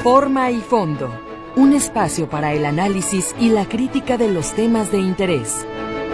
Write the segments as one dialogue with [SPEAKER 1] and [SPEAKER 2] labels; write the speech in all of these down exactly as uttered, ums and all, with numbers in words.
[SPEAKER 1] Forma y fondo, un espacio para el análisis y la crítica de los temas de interés.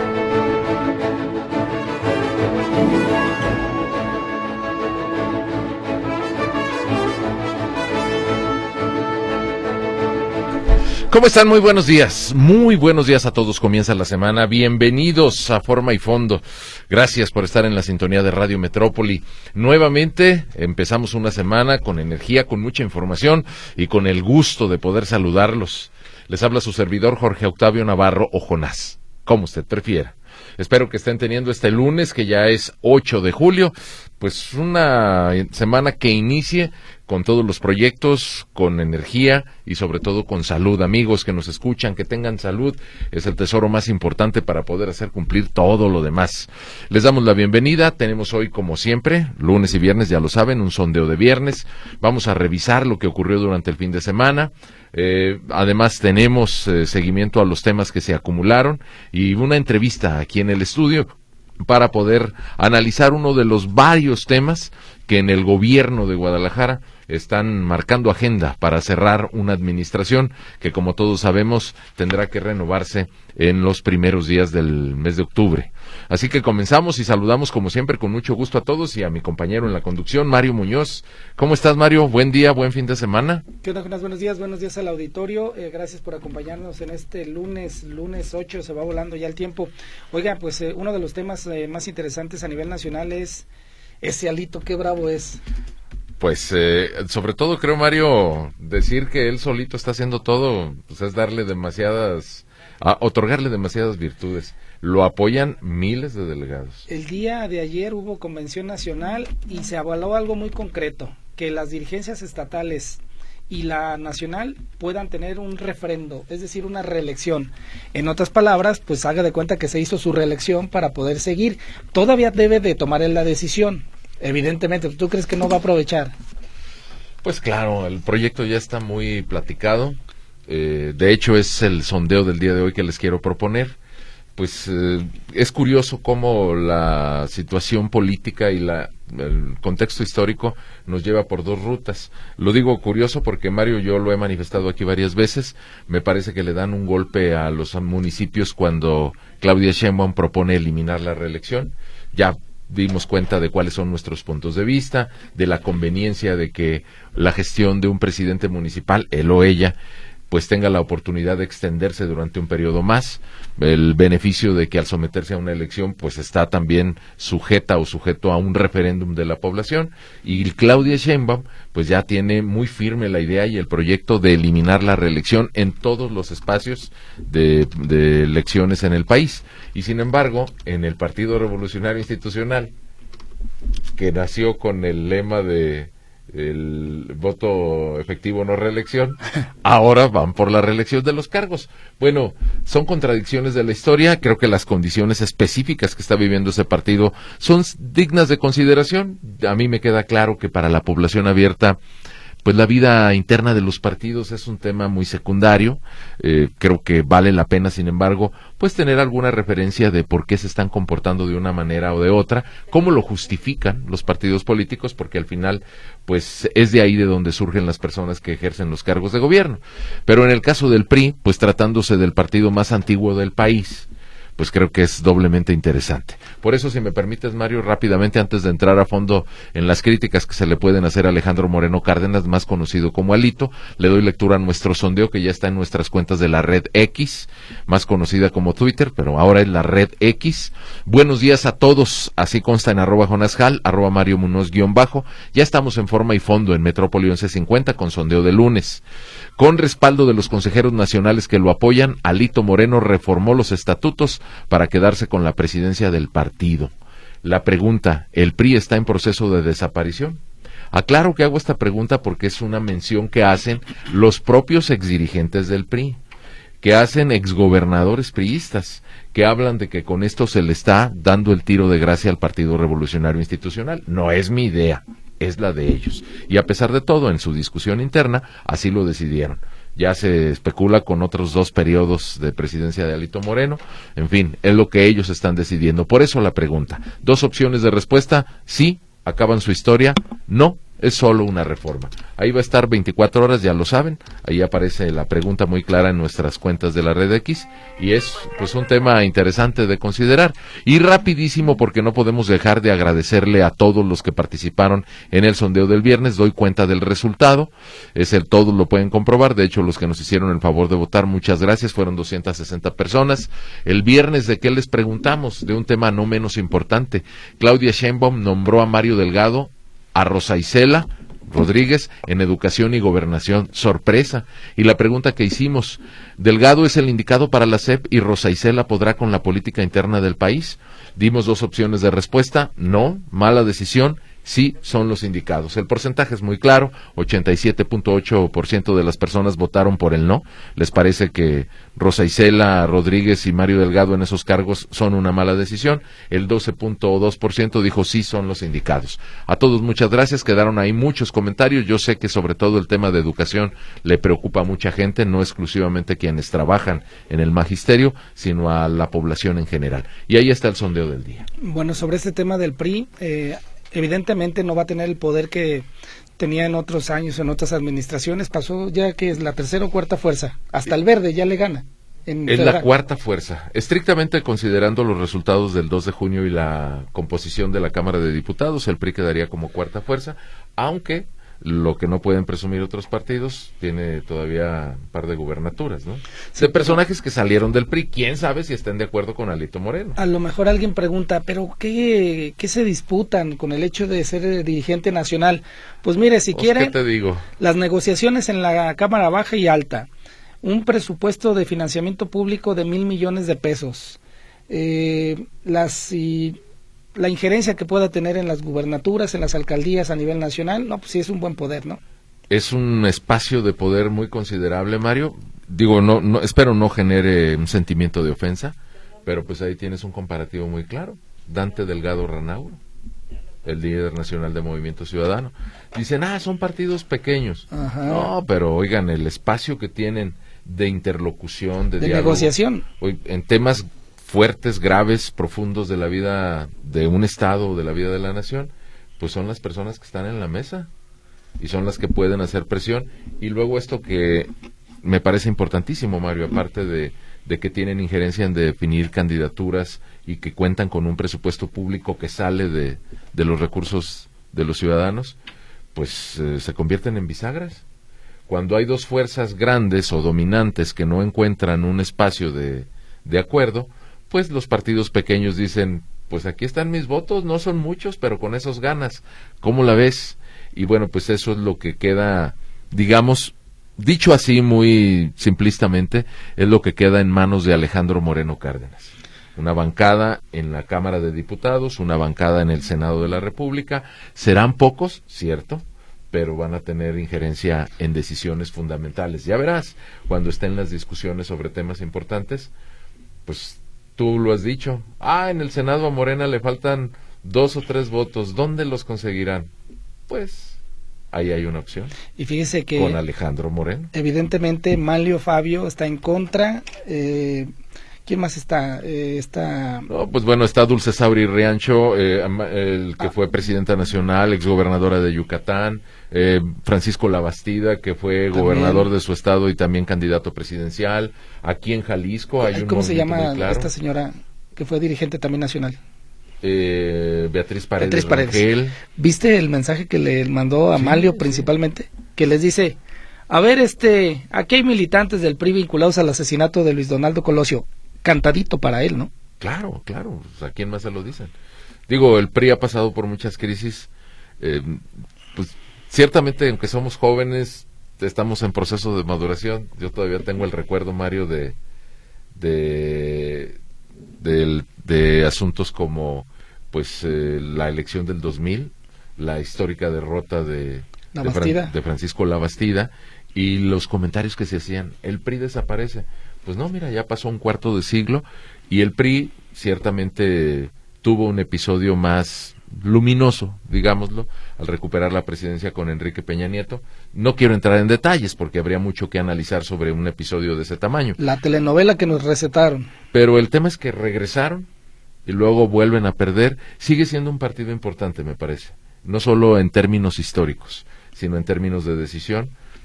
[SPEAKER 2] ¿Cómo están? Muy buenos días, muy buenos días a todos. Comienza la semana, bienvenidos a Forma y Fondo. Gracias por estar en la sintonía de Radio Metrópoli. Nuevamente empezamos una semana con energía, con mucha información y con el gusto de poder saludarlos. Les habla su servidor Jorge Octavio Navarro o Jonás, como usted prefiera. Espero que estén teniendo este lunes, que ya es ocho de julio, pues una semana que inicie con todos los proyectos, con energía y sobre todo con salud. Amigos que nos escuchan, que tengan salud, es el tesoro más importante para poder hacer cumplir todo lo demás. Les damos la bienvenida. Tenemos hoy, como siempre, lunes y viernes, ya lo saben, un sondeo de viernes. Vamos a revisar lo que ocurrió durante el fin de semana. Eh, además tenemos eh, seguimiento a los temas que se acumularon y una entrevista aquí en el estudio para poder analizar uno de los varios temas que en el gobierno de Guadalajara están marcando agenda para cerrar una administración que, como todos sabemos, tendrá que renovarse en los primeros días del mes de octubre. Así que comenzamos y saludamos como siempre con mucho gusto a todos y a mi compañero en la conducción, Mario Muñoz. ¿Cómo estás, Mario? Buen día, buen fin de semana.
[SPEAKER 3] ¿Qué onda, Jonás? Buenos días, buenos días al auditorio. Eh, gracias por acompañarnos en este lunes, lunes ocho, se va volando ya el tiempo. Oiga, pues eh, uno de los temas eh, más interesantes a nivel nacional es ese Alito, qué bravo es.
[SPEAKER 2] Pues, eh, sobre todo creo, Mario, decir que él solito está haciendo todo, pues es darle demasiadas, a otorgarle demasiadas virtudes. Lo apoyan miles de delegados.
[SPEAKER 3] El día de ayer hubo convención nacional y se avaló algo muy concreto, que las dirigencias estatales y la nacional puedan tener un referendo, es decir, una reelección. En otras palabras, pues haga de cuenta que se hizo su reelección para poder seguir. Todavía debe de tomar él la decisión. Evidentemente, ¿tú crees que no va a aprovechar?
[SPEAKER 2] Pues claro, el proyecto ya está muy platicado. Eh, de hecho, es el sondeo del día de hoy que les quiero proponer. Pues eh, es curioso cómo la situación política y la, el contexto histórico nos lleva por dos rutas. Lo digo curioso porque, Mario, yo lo he manifestado aquí varias veces. Me parece que le dan un golpe a los municipios cuando Claudia Sheinbaum propone eliminar la reelección. Ya dimos cuenta de cuáles son nuestros puntos de vista, de la conveniencia de que la gestión de un presidente municipal, él o ella, pues tenga la oportunidad de extenderse durante un periodo más, el beneficio de que al someterse a una elección pues está también sujeta o sujeto a un referéndum de la población, y Claudia Sheinbaum pues ya tiene muy firme la idea y el proyecto de eliminar la reelección en todos los espacios de, de elecciones en el país. Y sin embargo, en el Partido Revolucionario Institucional, que nació con el lema de el voto efectivo no reelección, ahora van por la reelección de los cargos. Bueno, son contradicciones de la historia. Creo que las condiciones específicas que está viviendo ese partido son dignas de consideración. A mí me queda claro que para la población abierta, pues la vida interna de los partidos es un tema muy secundario. Eh, creo que vale la pena, sin embargo, pues tener alguna referencia de por qué se están comportando de una manera o de otra, cómo lo justifican los partidos políticos, porque al final, pues es de ahí de donde surgen las personas que ejercen los cargos de gobierno. Pero en el caso del P R I, pues tratándose del partido más antiguo del país, pues creo que es doblemente interesante. Por eso, si me permites, Mario, rápidamente, antes de entrar a fondo en las críticas que se le pueden hacer a Alejandro Moreno Cárdenas, más conocido como Alito, le doy lectura a nuestro sondeo que ya está en nuestras cuentas de la red X, más conocida como Twitter, pero ahora es la red X. Buenos días a todos, así consta en arroba jonasjal, arroba Mario Munoz guión bajo. Ya estamos en Forma y Fondo en Metrópoli once cincuenta con sondeo de lunes. Con respaldo de los consejeros nacionales que lo apoyan, Alito Moreno reformó los estatutos para quedarse con la presidencia del partido. La pregunta, ¿el P R I está en proceso de desaparición? Aclaro que hago esta pregunta porque es una mención que hacen los propios exdirigentes del P R I, que hacen exgobernadores priistas, que hablan de que con esto se le está dando el tiro de gracia al Partido Revolucionario Institucional. No es mi idea, es la de ellos. Y a pesar de todo, en su discusión interna, así lo decidieron. Ya se especula con otros dos periodos de presidencia de Alito Moreno. En fin, es lo que ellos están decidiendo. Por eso la pregunta. Dos opciones de respuesta: sí, acaban su historia; no, es solo una reforma. Ahí va a estar veinticuatro horas, ya lo saben, ahí aparece la pregunta muy clara en nuestras cuentas de la Red X, y es pues un tema interesante de considerar. Y rapidísimo, porque no podemos dejar de agradecerle a todos los que participaron en el sondeo del viernes. Doy cuenta del resultado, es el todos lo pueden comprobar, de hecho los que nos hicieron el favor de votar, muchas gracias, fueron doscientas sesenta personas. El viernes, ¿de qué les preguntamos? De un tema no menos importante. Claudia Sheinbaum nombró a Mario Delgado, a Rosa Isela Rodríguez en Educación y Gobernación. Sorpresa. Y la pregunta que hicimos, ¿Delgado es el indicado para la S E P y Rosa Isela podrá con la política interna del país? Dimos dos opciones de respuesta, no, mala decisión, sí son los indicados. El porcentaje es muy claro, ochenta y siete punto ocho por ciento de las personas votaron por el no. Les parece que Rosa Isela Rodríguez y Mario Delgado en esos cargos son una mala decisión. El doce punto dos por ciento dijo sí son los indicados. A todos muchas gracias, quedaron ahí muchos comentarios. Yo sé que sobre todo el tema de educación le preocupa a mucha gente, no exclusivamente quienes trabajan en el magisterio, sino a la población en general. Y ahí está el sondeo del día.
[SPEAKER 3] Bueno, sobre este tema del P R I, eh, evidentemente no va a tener el poder que tenía en otros años, en otras administraciones. Pasó ya que es la tercera o cuarta fuerza, hasta el Verde ya le gana. En
[SPEAKER 2] es
[SPEAKER 3] federal.
[SPEAKER 2] La cuarta fuerza, estrictamente considerando los resultados del dos de junio y la composición de la Cámara de Diputados, el P R I quedaría como cuarta fuerza, aunque lo que no pueden presumir otros partidos, tiene todavía un par de gubernaturas, ¿no?
[SPEAKER 3] Sí,
[SPEAKER 2] de personajes que salieron del P R I, quién sabe si estén de acuerdo con Alito Moreno.
[SPEAKER 3] A lo mejor alguien pregunta, ¿pero qué, qué se disputan con el hecho de ser dirigente nacional? Pues mire, si
[SPEAKER 2] pues,
[SPEAKER 3] quiere,
[SPEAKER 2] ¿qué te digo?
[SPEAKER 3] Las negociaciones en la Cámara Baja y Alta, un presupuesto de financiamiento público de mil millones de pesos, eh, las... Y, la injerencia que pueda tener en las gubernaturas, en las alcaldías a nivel nacional, no, pues sí es un buen poder, ¿no?
[SPEAKER 2] Es un espacio de poder muy considerable, Mario. Digo, no, no, espero no genere un sentimiento de ofensa, pero pues ahí tienes un comparativo muy claro. Dante Delgado Ranauro, el líder nacional de Movimiento Ciudadano. Dicen, ah, son partidos pequeños.
[SPEAKER 3] Ajá.
[SPEAKER 2] No, pero oigan, el espacio que tienen de interlocución, de,
[SPEAKER 3] de
[SPEAKER 2] diálogo,
[SPEAKER 3] negociación,
[SPEAKER 2] en temas fuertes, graves, profundos de la vida de un estado o de la vida de la nación, pues son las personas que están en la mesa y son las que pueden hacer presión. Y luego esto que me parece importantísimo, Mario, aparte de, de que tienen injerencia en definir candidaturas y que cuentan con un presupuesto público que sale de, de los recursos de los ciudadanos, pues eh, se convierten en bisagras. Cuando hay dos fuerzas grandes o dominantes que no encuentran un espacio de, de acuerdo, pues los partidos pequeños dicen, pues aquí están mis votos, no son muchos, pero con esos ganas. ¿Cómo la ves? Y bueno, pues eso es lo que queda, digamos, dicho así muy simplistamente, es lo que queda en manos de Alejandro Moreno Cárdenas. Una bancada en la Cámara de Diputados, una bancada en el Senado de la República. Serán pocos, cierto, pero van a tener injerencia en decisiones fundamentales. Ya verás, cuando estén las discusiones sobre temas importantes, pues tú lo has dicho, ah, en el Senado a Morena le faltan dos o tres votos, ¿dónde los conseguirán? Pues ahí hay una opción.
[SPEAKER 3] Y fíjese que
[SPEAKER 2] con Alejandro Moreno.
[SPEAKER 3] Evidentemente Manlio Fabio está en contra. Eh, ¿Quién más está? Eh, está.
[SPEAKER 2] No, pues bueno, está Dulce Sauri Riancho, eh, el que ah. fue presidenta nacional, exgobernadora de Yucatán, eh, Francisco Labastida, que fue también gobernador de su estado y también candidato presidencial. Aquí en Jalisco hay un
[SPEAKER 3] ¿Cómo se llama
[SPEAKER 2] claro.
[SPEAKER 3] esta señora que fue dirigente también nacional?
[SPEAKER 2] Eh, Beatriz Paredes.
[SPEAKER 3] Beatriz Paredes.
[SPEAKER 2] Rangel.
[SPEAKER 3] ¿Viste el mensaje que le mandó a sí, Manlio principalmente? Sí. Que les dice, a ver, este, aquí hay militantes del P R I vinculados al asesinato de Luis Donaldo Colosio. Cantadito para él, ¿no?
[SPEAKER 2] Claro, claro, ¿a quién más se lo dicen? Digo, el P R I ha pasado por muchas crisis, eh, pues ciertamente, aunque somos jóvenes, estamos en proceso de maduración. Yo todavía tengo el recuerdo, Mario, de de, de, de asuntos como pues eh, la elección del dos mil, la histórica derrota de, de, Fran, de Francisco Labastida y los comentarios que se hacían, el P R I desaparece. Pues no, mira, ya pasó un cuarto de siglo y el P R I ciertamente tuvo un episodio más luminoso, digámoslo, al recuperar la presidencia con Enrique Peña Nieto. No quiero entrar en detalles porque habría mucho que analizar sobre un episodio de ese tamaño.
[SPEAKER 3] La telenovela que nos recetaron.
[SPEAKER 2] Pero el tema es que regresaron y luego vuelven a perder. Sigue siendo un partido importante, me parece. no solo en términos históricos, sino en términos de decisión,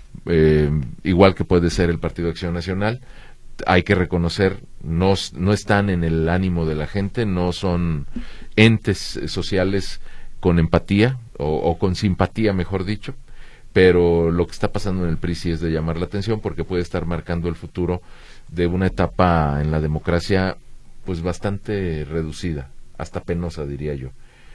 [SPEAKER 2] eh, igual que puede ser el Partido Acción Nacional. Hay que reconocer, no, no están en el ánimo de la gente, no son entes sociales con empatía, o, o con simpatía, mejor dicho, pero lo que está pasando en el P R I sí es de llamar la atención, porque puede estar marcando el futuro de una etapa en la democracia pues bastante reducida, hasta penosa, diría yo.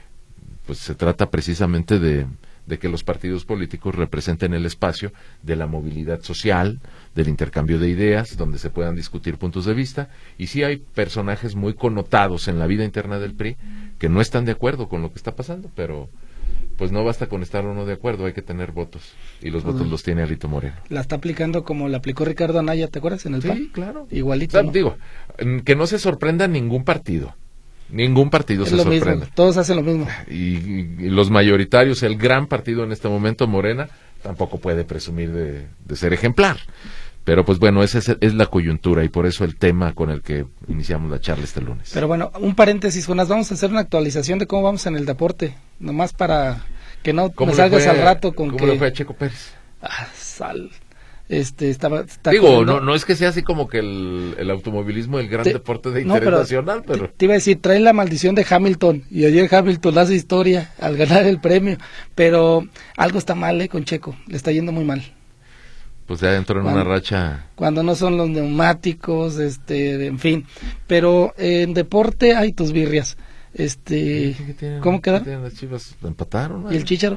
[SPEAKER 2] Pues se trata precisamente de, de que los partidos políticos representen el espacio de la movilidad social, del intercambio de ideas, donde se puedan discutir puntos de vista, y sí hay personajes muy connotados en la vida interna del P R I que no están de acuerdo con lo que está pasando, pero pues no basta con estar uno de acuerdo, hay que tener votos, y los uh-huh. votos los tiene Alito Moreno.
[SPEAKER 3] La está aplicando como la aplicó Ricardo Anaya, ¿te acuerdas? En el
[SPEAKER 2] sí,
[SPEAKER 3] P A N.
[SPEAKER 2] Claro.
[SPEAKER 3] Igualito.
[SPEAKER 2] O sea, ¿no? Digo, que no se sorprenda ningún partido. Ningún partido
[SPEAKER 3] es
[SPEAKER 2] se
[SPEAKER 3] lo
[SPEAKER 2] sorprende.
[SPEAKER 3] Mismo, todos hacen lo mismo.
[SPEAKER 2] Y, y, y los mayoritarios, el gran partido en este momento, Morena, tampoco puede presumir de, de ser ejemplar. Pero pues bueno, esa es, es la coyuntura, y por eso el tema con el que iniciamos la charla este lunes.
[SPEAKER 3] Pero bueno, un paréntesis, Jonás, vamos a hacer una actualización de cómo vamos en el deporte, nomás para que no me salgas al rato con
[SPEAKER 2] ¿cómo
[SPEAKER 3] que...
[SPEAKER 2] ¿Cómo le fue a Checo Pérez?
[SPEAKER 3] Ah, sal... Este, estaba, está
[SPEAKER 2] Digo,
[SPEAKER 3] corriendo.
[SPEAKER 2] no no es que sea así como que el, el automovilismo el gran
[SPEAKER 3] te,
[SPEAKER 2] deporte de
[SPEAKER 3] no,
[SPEAKER 2] interés
[SPEAKER 3] pero
[SPEAKER 2] nacional, pero...
[SPEAKER 3] Te, te iba a decir, trae la maldición de Hamilton, y ayer Hamilton hace historia al ganar el premio, pero algo está mal, eh, con Checo, le está yendo muy mal.
[SPEAKER 2] Pues ya entró en
[SPEAKER 3] cuando,
[SPEAKER 2] una racha...
[SPEAKER 3] Cuando no son los neumáticos, este, en fin, pero eh, en deporte hay tus birrias, este,
[SPEAKER 2] ¿Qué, qué tienen,
[SPEAKER 3] ¿cómo quedaron?
[SPEAKER 2] ¿Qué tienen las Chivas? ¿Empataron?
[SPEAKER 3] ¿Y el Chícharo?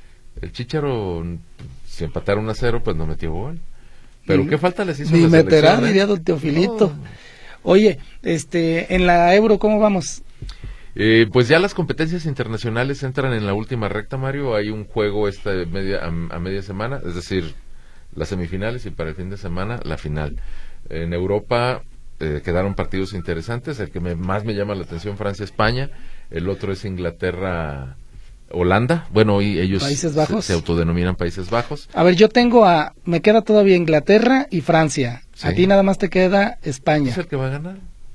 [SPEAKER 2] El Chícharo, si empataron a cero, pues no metió gol. Pero
[SPEAKER 3] ni,
[SPEAKER 2] qué falta les hizo
[SPEAKER 3] ni
[SPEAKER 2] la
[SPEAKER 3] meterá,
[SPEAKER 2] selección, ¿eh?
[SPEAKER 3] Diría don Teofilito.
[SPEAKER 2] No.
[SPEAKER 3] Oye, este, en la Euro, ¿cómo vamos?
[SPEAKER 2] Eh, pues ya las competencias internacionales entran en la última recta, Mario. Hay un juego esta media, a, a media semana, es decir, las semifinales, y para el fin de semana la final. En Europa eh, quedaron partidos interesantes. El que me, más me llama la atención, Francia-España. El otro es Inglaterra... Holanda, bueno, y ellos
[SPEAKER 3] Países Bajos.
[SPEAKER 2] Se, se autodenominan Países Bajos.
[SPEAKER 3] A ver, yo tengo a, me queda todavía Inglaterra y Francia.
[SPEAKER 2] Sí.
[SPEAKER 3] A ti nada más te queda España.
[SPEAKER 2] Es el que va a ganar.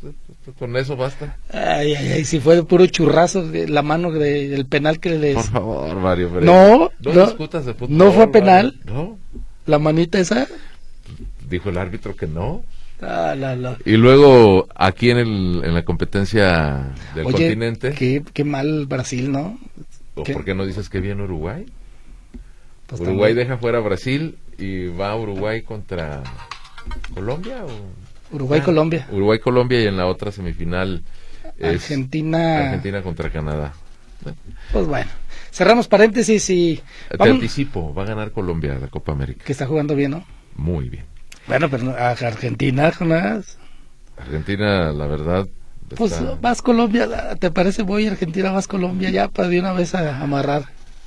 [SPEAKER 2] Con eso basta.
[SPEAKER 3] Ay, ay, ay, si fue de puro churrazo de la mano de, del penal que les...
[SPEAKER 2] Por favor, Mario. Pero
[SPEAKER 3] no,
[SPEAKER 2] no,
[SPEAKER 3] no,
[SPEAKER 2] discutas de fútbol,
[SPEAKER 3] no fue penal.
[SPEAKER 2] Mario. No.
[SPEAKER 3] La manita esa.
[SPEAKER 2] Dijo el árbitro que no.
[SPEAKER 3] Ah, la, la.
[SPEAKER 2] Y luego aquí en el en la competencia del
[SPEAKER 3] Oye,
[SPEAKER 2] continente.
[SPEAKER 3] Qué, qué mal Brasil, ¿no?
[SPEAKER 2] ¿O
[SPEAKER 3] ¿Qué?
[SPEAKER 2] por qué no dices que bien Uruguay?
[SPEAKER 3] Pues
[SPEAKER 2] Uruguay
[SPEAKER 3] también.
[SPEAKER 2] deja fuera a Brasil y va a Uruguay contra Colombia. ¿O?
[SPEAKER 3] Uruguay-Colombia.
[SPEAKER 2] Ah, Uruguay-Colombia, y en la otra semifinal es
[SPEAKER 3] Argentina.
[SPEAKER 2] Argentina contra Canadá.
[SPEAKER 3] Pues bueno, cerramos paréntesis y...
[SPEAKER 2] Te
[SPEAKER 3] vamos...
[SPEAKER 2] anticipo, va a ganar Colombia la Copa América.
[SPEAKER 3] Que está jugando bien, ¿no?
[SPEAKER 2] Muy bien.
[SPEAKER 3] Bueno, pero no, a Argentina, Jonás.
[SPEAKER 2] Argentina, la verdad...
[SPEAKER 3] Pues
[SPEAKER 2] está...
[SPEAKER 3] vas Colombia, ¿te parece? Voy a Argentina, vas Colombia, ya para de una vez a amarrar.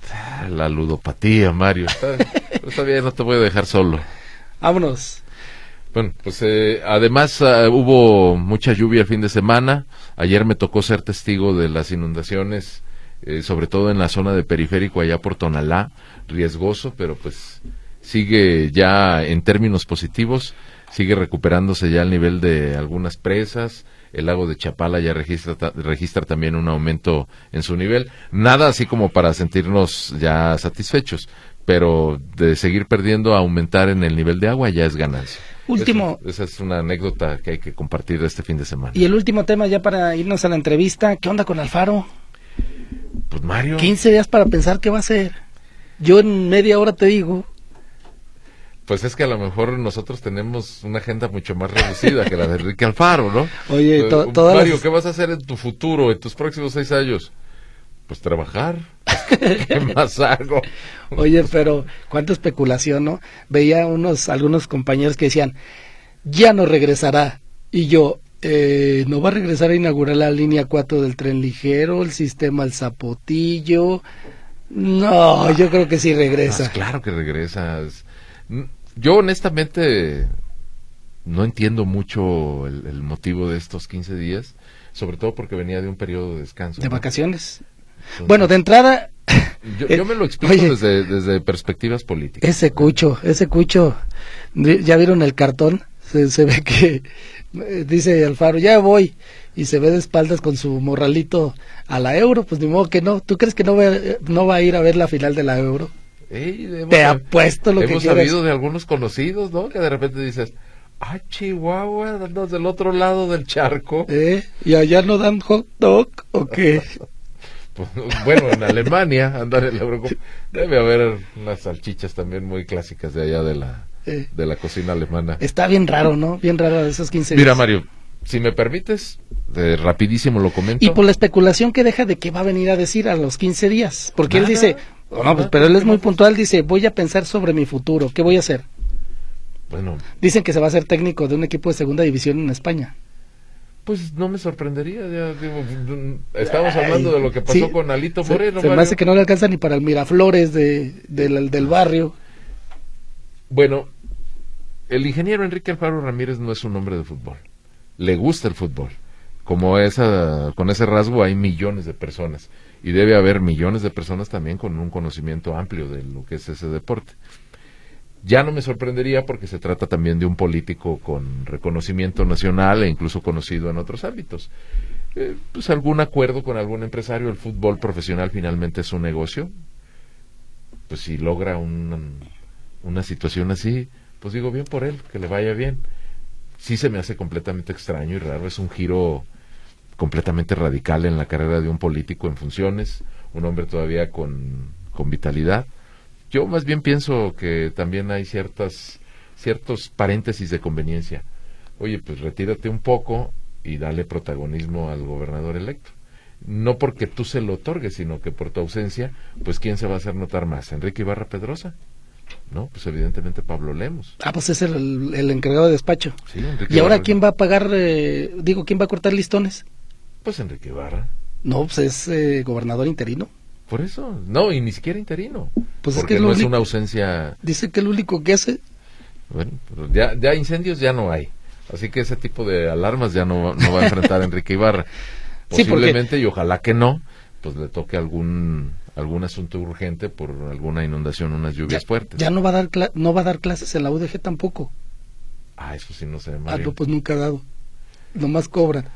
[SPEAKER 2] La ludopatía, Mario. Está, está bien, no te voy a dejar solo.
[SPEAKER 3] Vámonos.
[SPEAKER 2] Bueno, pues eh, además uh, hubo mucha lluvia el fin de semana. Ayer me tocó ser testigo de las inundaciones, eh, sobre todo en la zona de periférico allá por Tonalá, riesgoso, pero pues sigue ya en términos positivos, sigue recuperándose ya el nivel de algunas presas. El lago de Chapala ya registra, ta, registra también un aumento en su nivel. Nada así como para sentirnos ya satisfechos, pero de seguir perdiendo a aumentar en el nivel de agua ya es ganancia.
[SPEAKER 3] Último.
[SPEAKER 2] Eso, esa es una anécdota que hay que compartir este fin de semana.
[SPEAKER 3] Y el último tema ya para irnos a la entrevista, ¿qué onda con Alfaro?
[SPEAKER 2] Pues Mario.
[SPEAKER 3] quince días para pensar qué va a hacer. Yo en media hora te digo.
[SPEAKER 2] Pues es que a lo mejor nosotros tenemos una agenda mucho más reducida que la de Enrique Alfaro, ¿no?
[SPEAKER 3] Oye, to,
[SPEAKER 2] uh,
[SPEAKER 3] todas
[SPEAKER 2] Mario,
[SPEAKER 3] las...
[SPEAKER 2] ¿qué vas a hacer en tu futuro, en tus próximos seis años? Pues trabajar. ¿Qué más hago?
[SPEAKER 3] Oye, pero cuánta especulación, ¿no? Veía unos algunos compañeros que decían, ya no regresará. Y yo, eh, no va a regresar a inaugurar la línea cuatro del tren ligero, el sistema El Zapotillo. No, yo creo que sí regresa.
[SPEAKER 2] Ah, claro que regresas. Yo honestamente no entiendo mucho el, el motivo de estos quince días, sobre todo porque venía de un periodo de descanso.
[SPEAKER 3] De
[SPEAKER 2] ¿no?
[SPEAKER 3] vacaciones.
[SPEAKER 2] Entonces,
[SPEAKER 3] bueno, de entrada...
[SPEAKER 2] Yo, yo me lo explico oye, desde, desde perspectivas políticas.
[SPEAKER 3] Ese cucho, ese cucho, ¿ya vieron el cartón? se, se ve que eh, dice Alfaro, ya voy, y se ve de espaldas con su morralito a la Euro, pues ni modo que no. ¿Tú crees que no va, no va a ir a ver la final de la Euro?
[SPEAKER 2] Ey, hemos,
[SPEAKER 3] Te apuesto lo que
[SPEAKER 2] hemos
[SPEAKER 3] quieras.
[SPEAKER 2] sabido de algunos conocidos, ¿no? Que de repente dices, ah, Chihuahua, andas del otro lado del charco.
[SPEAKER 3] ¿Eh? ¿Y allá no dan hot dog o qué?
[SPEAKER 2] Pues, bueno, en Alemania andar en la Eurocopa. Debe haber unas salchichas también muy clásicas de allá de la,
[SPEAKER 3] Eh.
[SPEAKER 2] de la cocina alemana.
[SPEAKER 3] Está bien raro, ¿no? Bien raro esos quince días.
[SPEAKER 2] Mira, Mario, si me permites, eh, rapidísimo lo comento.
[SPEAKER 3] Y por la especulación que deja de qué va a venir a decir a los quince días. Porque
[SPEAKER 2] Nada,
[SPEAKER 3] él dice, oh, no,
[SPEAKER 2] nada,
[SPEAKER 3] pues, pero él es muy
[SPEAKER 2] no,
[SPEAKER 3] puntual, dice, voy a pensar sobre mi futuro, ¿qué voy a hacer?
[SPEAKER 2] Bueno,
[SPEAKER 3] Dicen que se va a ser técnico de un equipo de segunda división en España.
[SPEAKER 2] pues no me sorprendería. Ya, digo, estamos
[SPEAKER 3] Ay,
[SPEAKER 2] hablando de lo que pasó
[SPEAKER 3] sí,
[SPEAKER 2] con Alito
[SPEAKER 3] se,
[SPEAKER 2] Moreno.
[SPEAKER 3] se me
[SPEAKER 2] Mario.
[SPEAKER 3] hace que no le alcanza ni para el Miraflores de, del, del barrio.
[SPEAKER 2] Bueno, el ingeniero Enrique Alfaro Ramírez no es un hombre de fútbol. Le gusta el fútbol. Como esa, con ese rasgo hay millones de personas. Y debe haber millones de personas también con un conocimiento amplio de lo que es ese deporte. Ya no me sorprendería porque se trata también de un político con reconocimiento nacional e incluso conocido en otros ámbitos. Eh, pues algún acuerdo con algún empresario. El fútbol profesional finalmente es un negocio. Pues si logra un, una situación así, pues digo bien por él, que le vaya bien. Sí se me hace completamente extraño y raro, es un giro completamente radical en la carrera de un político en funciones, un hombre todavía con, con vitalidad. Yo más bien pienso que también hay ciertas ciertos paréntesis de conveniencia. Oye, pues retírate un poco y dale protagonismo al gobernador electo. No porque tú se lo otorgues, sino que por tu ausencia, pues ¿quién se va a hacer notar más? ¿Enrique Ibarra Pedrosa? No, pues evidentemente Pablo Lemos.
[SPEAKER 3] Ah, pues es el, el encargado de despacho.
[SPEAKER 2] Sí, Enrique
[SPEAKER 3] ¿Y ahora
[SPEAKER 2] Ibarra.
[SPEAKER 3] quién va a pagar, eh, digo, quién va a cortar listones?
[SPEAKER 2] Pues Enrique Ibarra.
[SPEAKER 3] No, pues es eh, gobernador interino.
[SPEAKER 2] Por eso, no, y ni siquiera interino.
[SPEAKER 3] Pues es
[SPEAKER 2] porque
[SPEAKER 3] que
[SPEAKER 2] no
[SPEAKER 3] lo
[SPEAKER 2] es
[SPEAKER 3] único-
[SPEAKER 2] una ausencia.
[SPEAKER 3] Dice que lo único que hace...
[SPEAKER 2] Bueno, pero ya, ya incendios ya no hay. Así que ese tipo de alarmas ya no, no va a enfrentar Enrique Ibarra.
[SPEAKER 3] Sí, porque-
[SPEAKER 2] Posiblemente, y ojalá que no, pues le toque algún algún asunto urgente por alguna inundación, unas lluvias
[SPEAKER 3] Ya,
[SPEAKER 2] fuertes.
[SPEAKER 3] ya no va a dar cla- no va a dar clases en la U D G tampoco.
[SPEAKER 2] Ah, eso sí no sé,
[SPEAKER 3] Ah,
[SPEAKER 2] Mario.
[SPEAKER 3] no, pues nunca ha dado. Nomás cobran.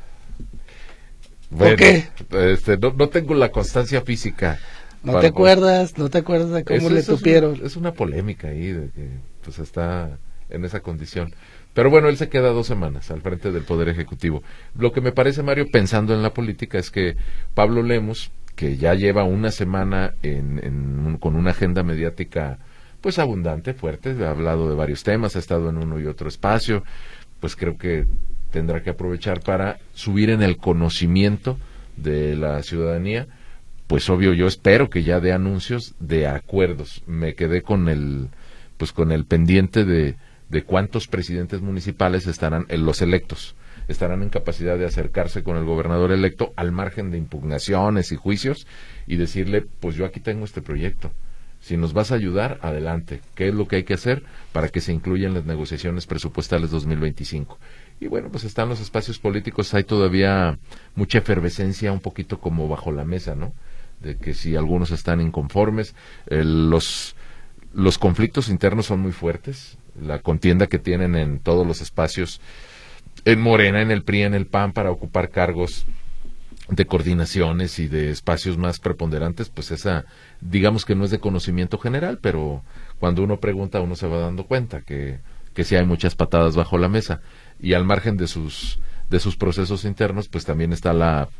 [SPEAKER 2] Bueno,
[SPEAKER 3] qué?
[SPEAKER 2] este, no, no tengo la constancia física.
[SPEAKER 3] ¿No
[SPEAKER 2] para-
[SPEAKER 3] te acuerdas? ¿No te acuerdas de cómo
[SPEAKER 2] Eso-
[SPEAKER 3] le
[SPEAKER 2] eso es
[SPEAKER 3] tupieron?
[SPEAKER 2] una- Es una, polémica ahí de que pues está en esa condición. Pero bueno, él se queda dos semanas al frente del Poder Ejecutivo. Lo que me parece, Mario, pensando en la política, es que Pablo Lemos, que ya lleva una semana en, en un- con una agenda mediática pues abundante, fuerte, ha hablado de varios temas, ha estado en uno y otro espacio, pues creo que tendrá que aprovechar para subir en el conocimiento de la ciudadanía. Pues obvio, yo espero que ya dé anuncios de acuerdos. Me quedé con el pues con el pendiente de, de cuántos presidentes municipales estarán, en los electos, estarán en capacidad de acercarse con el gobernador electo al margen de impugnaciones y juicios y decirle, pues yo aquí tengo este proyecto. Si nos vas a ayudar, adelante. ¿Qué es lo que hay que hacer para que se incluya en las negociaciones presupuestales dos mil veinticinco? Y bueno, pues están los espacios políticos, hay todavía mucha efervescencia, un poquito como bajo la mesa, ¿no? De que si algunos están inconformes, eh, los los conflictos internos son muy fuertes, la contienda que tienen en todos los espacios, en Morena, en el P R I, en el P A N, para ocupar cargos de coordinaciones y de espacios más preponderantes, pues esa, digamos que no es de conocimiento general, pero cuando uno pregunta uno se va dando cuenta que, que sí hay muchas patadas bajo la mesa, y al margen de sus, de sus procesos internos, pues también está la,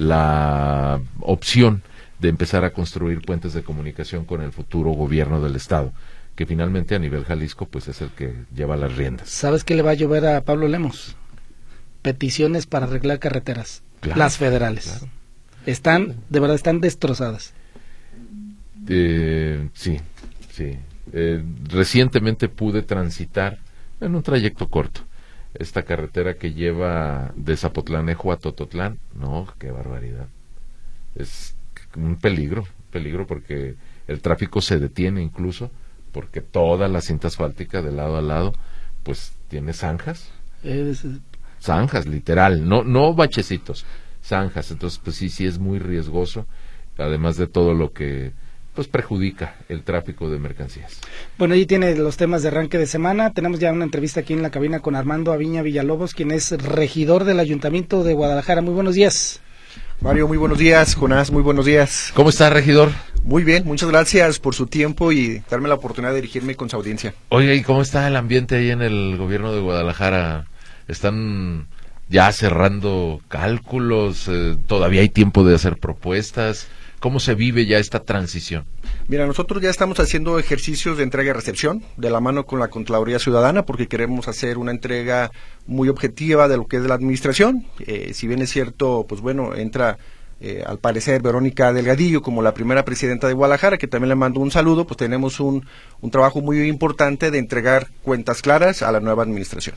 [SPEAKER 2] la opción de empezar a construir puentes de comunicación con el futuro gobierno del Estado, que finalmente a nivel Jalisco pues es el que lleva las riendas.
[SPEAKER 3] ¿Sabes qué le va a llover a Pablo Lemos? Peticiones para arreglar carreteras.
[SPEAKER 2] Claro,
[SPEAKER 3] las federales.
[SPEAKER 2] claro.
[SPEAKER 3] Están, de verdad, están destrozadas.
[SPEAKER 2] Eh, sí, sí. Eh, recientemente pude transitar en un trayecto corto esta carretera que lleva de Zapotlanejo a Tototlán. No, qué barbaridad. Es un peligro, peligro porque el tráfico se detiene incluso porque toda la cinta asfáltica de lado a lado pues tiene zanjas,
[SPEAKER 3] Es-
[SPEAKER 2] zanjas literal, no no bachecitos, zanjas. Entonces pues sí, sí es muy riesgoso, además de todo lo que pues perjudica el tráfico de mercancías.
[SPEAKER 3] Bueno, ahí tiene los temas de arranque de semana. Tenemos ya una entrevista aquí en la cabina con Armando Aviña Villalobos, quien es regidor del Ayuntamiento de Guadalajara. Muy buenos días.
[SPEAKER 4] Mario, muy buenos días. Jonás, muy buenos días.
[SPEAKER 2] ¿Cómo está, regidor?
[SPEAKER 4] Muy bien, muchas gracias por su tiempo y darme la oportunidad de dirigirme con su audiencia.
[SPEAKER 2] Oye, ¿y cómo está el ambiente ahí en el gobierno de Guadalajara? ¿Están ya cerrando cálculos? Eh, ¿Todavía hay tiempo de hacer propuestas? ¿Cómo se vive ya esta transición?
[SPEAKER 4] Mira, nosotros ya estamos haciendo ejercicios de entrega y recepción de la mano con la Contraloría Ciudadana porque queremos hacer una entrega muy objetiva de lo que es la administración. Eh, si bien es cierto, pues bueno, entra eh, al parecer Verónica Delgadillo como la primera presidenta de Guadalajara, que también le mando un saludo, pues tenemos un, un trabajo muy importante de entregar cuentas claras a la nueva administración.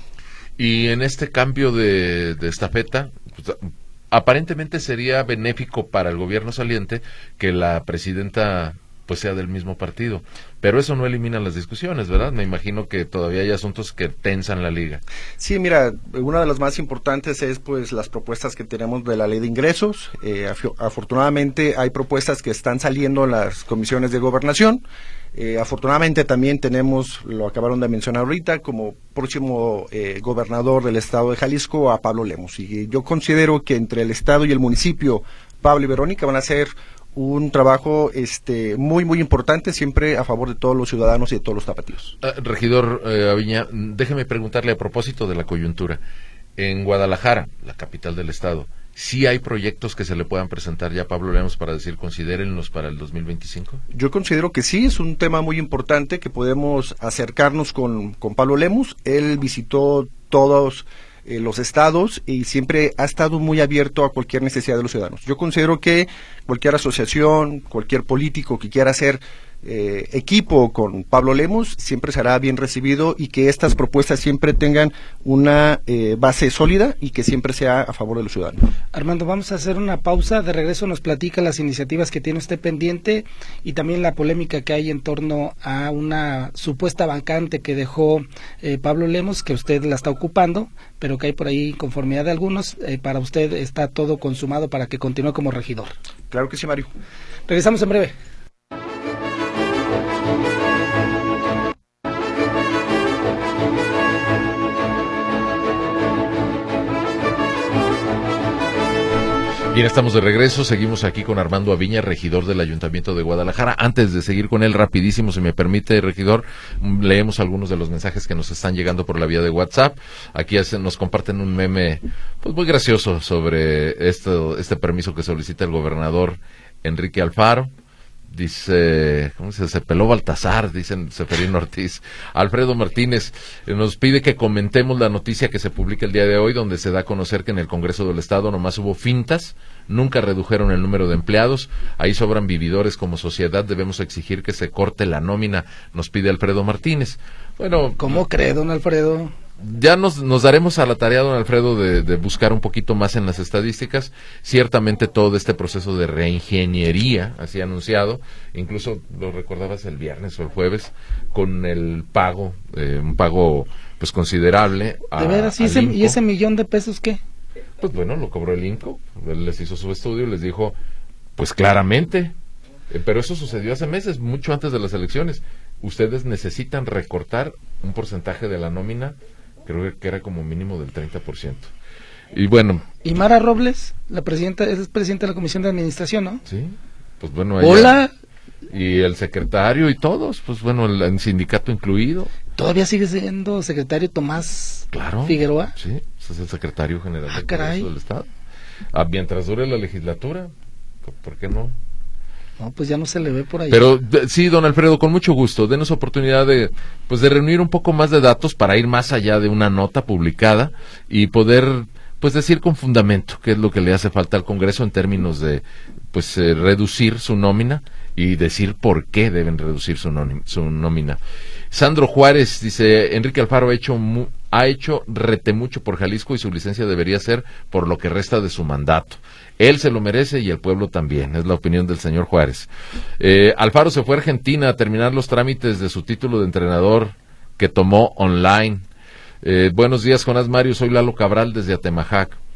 [SPEAKER 2] Y en este cambio de, de estafeta, pues, aparentemente sería benéfico para el gobierno saliente que la presidenta pues sea del mismo partido, pero eso no elimina las discusiones, ¿verdad? Me imagino que todavía hay asuntos que tensan la liga.
[SPEAKER 4] Sí, mira, una de las más importantes es pues las propuestas que tenemos de la ley de ingresos. Eh, af- afortunadamente hay propuestas que están saliendo en las comisiones de gobernación. Eh, afortunadamente también tenemos, lo acabaron de mencionar ahorita, como próximo eh, gobernador del estado de Jalisco a Pablo Lemos. Y yo considero que entre el estado y el municipio, Pablo y Verónica van a hacer un trabajo este muy, muy importante, siempre a favor de todos los ciudadanos y de todos los tapatíos.
[SPEAKER 2] Uh, regidor eh, Aviña, déjeme preguntarle a propósito de la coyuntura. En Guadalajara, la capital del estado, ¿sí hay proyectos que se le puedan presentar ya a Pablo Lemos para decir, considérenlos para el dos mil veinticinco?
[SPEAKER 4] Yo considero que sí, es un tema muy importante que podemos acercarnos con, con Pablo Lemos. Él visitó todos eh, los estados y siempre ha estado muy abierto a cualquier necesidad de los ciudadanos. Yo considero que cualquier asociación, cualquier político que quiera hacer Eh, equipo con Pablo Lemos siempre será bien recibido y que estas propuestas siempre tengan una eh, base sólida y que siempre sea a favor de los ciudadanos.
[SPEAKER 3] Armando, vamos a hacer una pausa, de regreso nos platica las iniciativas que tiene usted pendiente y también la polémica que hay en torno a una supuesta vacante que dejó eh, Pablo Lemos, que usted la está ocupando, pero que hay por ahí inconformidad de algunos. Eh, para usted está todo consumado para que continúe como regidor.
[SPEAKER 4] Claro que sí, Mario.
[SPEAKER 3] Regresamos en breve.
[SPEAKER 2] Bien, estamos de regreso, seguimos aquí con Armando Aviña, regidor del Ayuntamiento de Guadalajara. Antes de seguir con él, rapidísimo, si me permite, regidor, leemos algunos de los mensajes que nos están llegando por la vía de WhatsApp. Aquí hacen, nos comparten un meme pues muy gracioso sobre esto, este permiso que solicita el gobernador Enrique Alfaro. Dice, ¿cómo se dice? Se peló Baltasar, dicen Seferino Ortiz. Alfredo Martínez eh, nos pide que comentemos la noticia que se publica el día de hoy, donde se da a conocer que en el Congreso del Estado nomás hubo fintas, nunca redujeron el número de empleados, ahí sobran vividores. Como sociedad debemos exigir que se corte la nómina, nos pide Alfredo Martínez. Bueno,
[SPEAKER 3] ¿cómo cree, don Alfredo?
[SPEAKER 2] Ya nos, nos daremos a la tarea, don Alfredo, de, de buscar un poquito más en las estadísticas. Ciertamente todo este proceso de reingeniería, así anunciado, incluso lo recordabas el viernes o el jueves, con el pago, eh, un pago pues considerable. A,
[SPEAKER 3] ¿de veras? ¿Y ese, ¿Y ese millón de pesos qué?
[SPEAKER 2] Pues bueno, lo cobró el INCO, él les hizo su estudio y les dijo, pues claramente, eh, pero eso sucedió hace meses, mucho antes de las elecciones. Ustedes necesitan recortar un porcentaje de la nómina, creo que era como mínimo del treinta por ciento. Y bueno.
[SPEAKER 3] ¿Y Mara Robles, la presidenta, es presidenta de la Comisión de Administración, ¿no?
[SPEAKER 2] Sí, pues bueno. Ella,
[SPEAKER 3] Hola.
[SPEAKER 2] Y el secretario y todos, pues bueno, el, el sindicato incluido.
[SPEAKER 3] ¿Todavía sigue siendo secretario Tomás
[SPEAKER 2] claro,
[SPEAKER 3] Figueroa?
[SPEAKER 2] Sí, es el secretario general
[SPEAKER 3] ah,
[SPEAKER 2] del
[SPEAKER 3] caray.
[SPEAKER 2] Congreso del Estado. Ah, mientras dure la legislatura, ¿por qué no?
[SPEAKER 3] No, pues ya no se le ve por ahí.
[SPEAKER 2] Pero de, sí, don Alfredo, con mucho gusto, denos oportunidad de pues de reunir un poco más de datos para ir más allá de una nota publicada y poder pues decir con fundamento qué es lo que le hace falta al Congreso en términos de pues eh, reducir su nómina y decir por qué deben reducir su, nómina, su nómina. Sandro Juárez dice, Enrique Alfaro ha hecho mu ha hecho rete mucho por Jalisco y su licencia debería ser por lo que resta de su mandato. Él se lo merece y el pueblo también, es la opinión del señor Juárez. Eh, Alfaro se fue a Argentina a terminar los trámites de su título de entrenador que tomó online. Eh, buenos días, Jonás Mario, soy Lalo Cabral desde Atemajac.